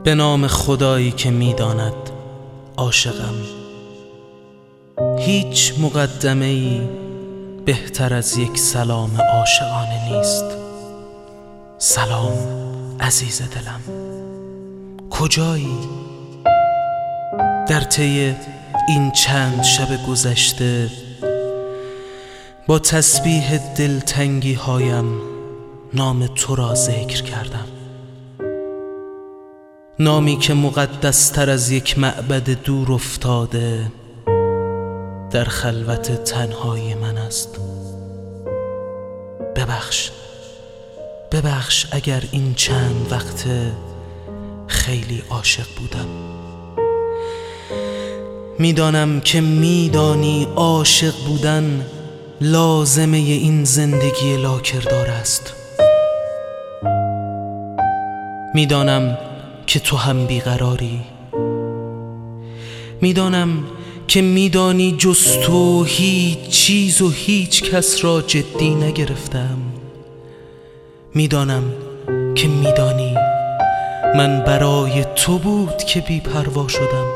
به نام خدایی که میداند عاشقم. هیچ مقدمه‌ای بهتر از یک سلام عاشقانه نیست. سلام عزیز دلم، کجایی؟ در طی این چند شب گذشته با تسبیح دلتنگی هایم نام تو را ذکر کردم، نامی که مقدس تر از یک معبد دور افتاده در خلوت تنهای من است. ببخش اگر این چند وقت خیلی عاشق بودم. میدانم که میدانی عاشق بودن لازمه این زندگی لاکردار است. میدانم که تو هم بیقراری. میدانم که میدانی جز تو هیچ چیز و هیچ کس را جدی نگرفتم. میدانم که میدانی من برای تو بود که بی پروا شدم.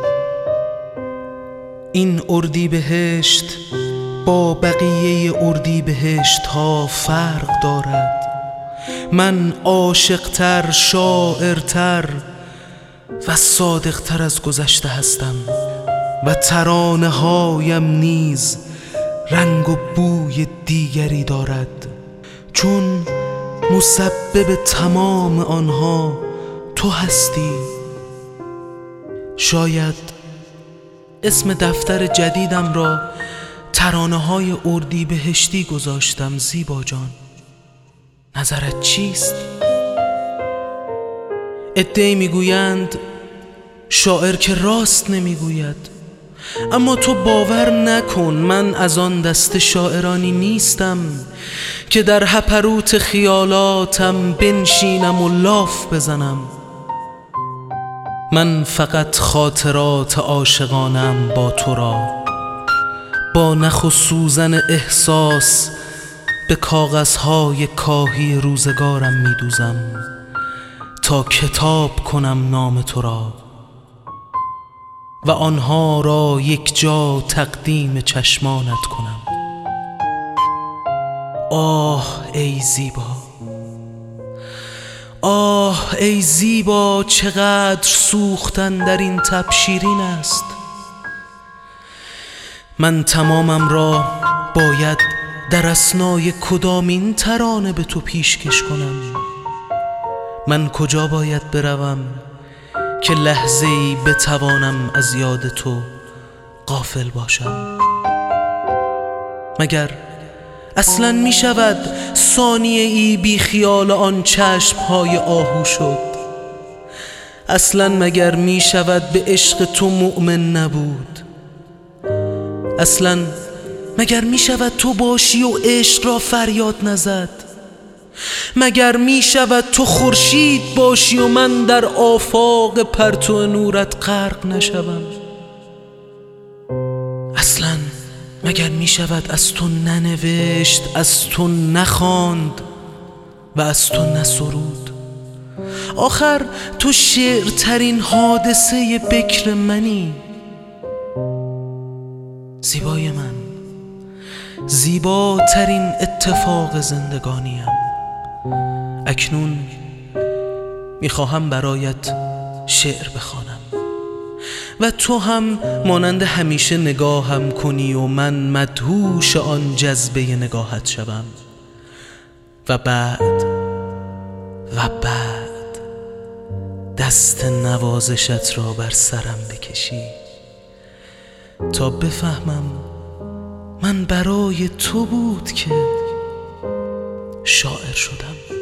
این اردیبهشت با بقیه اردیبهشت ها فرق دارد. من عاشق‌تر، شاعرتر و صادق‌تر از گذشته هستم و ترانه هایم نیز رنگ و بوی دیگری دارد، چون مسبب تمام آنها تو هستی. شاید اسم دفتر جدیدم را ترانه های اردیبهشتی گذاشتم. زیبا جان، نظرت چیست؟ عده‌ای میگویند شاعر که راست نمیگوید، اما تو باور نکن من از آن دست شاعرانی نیستم که در هپروت خیالاتم بنشینم و لاف بزنم. من فقط خاطرات عاشقانم با تو را با نخ و سوزن احساس به کاغذهای کاهی روزگارم میدوزم تا کتاب کنم نام تو را و آنها را یک جا تقدیم چشمانت کنم. آه ای زیبا، آه ای زیبا، چقدر سوختن در این تب شیرین است. من تمامم را باید در اثنای کدامین ترانه به تو پیشکش کنم؟ من کجا باید بروم که لحظه‌ای بتوانم از یاد تو غافل باشم؟ مگر اصلاً می شود ثانیه ای بی خیال آن چشمهای آهو شد؟ اصلاً مگر می شود به عشق تو مؤمن نبود؟ اصلاً مگر می شود تو باشی و عشق را فریاد نزد؟ مگر می شود تو خورشید باشی و من در آفاق پرتو نورت غرق نشوم؟ اصلاً مگر می شود از تو ننوشت، از تو نخواند و از تو نسرود؟ آخر تو شعرترین حادثه بکر منی. زیبای من، زیباترین اتفاق زندگانیم. اکنون میخواهم برایت شعر بخوانم و تو هم مانند همیشه نگاهم کنی و من مدهوش آن جذبه نگاهت شوم و بعد دست نوازشت را بر سرم بکشی تا بفهمم من برای تو بود که شاعر شدم.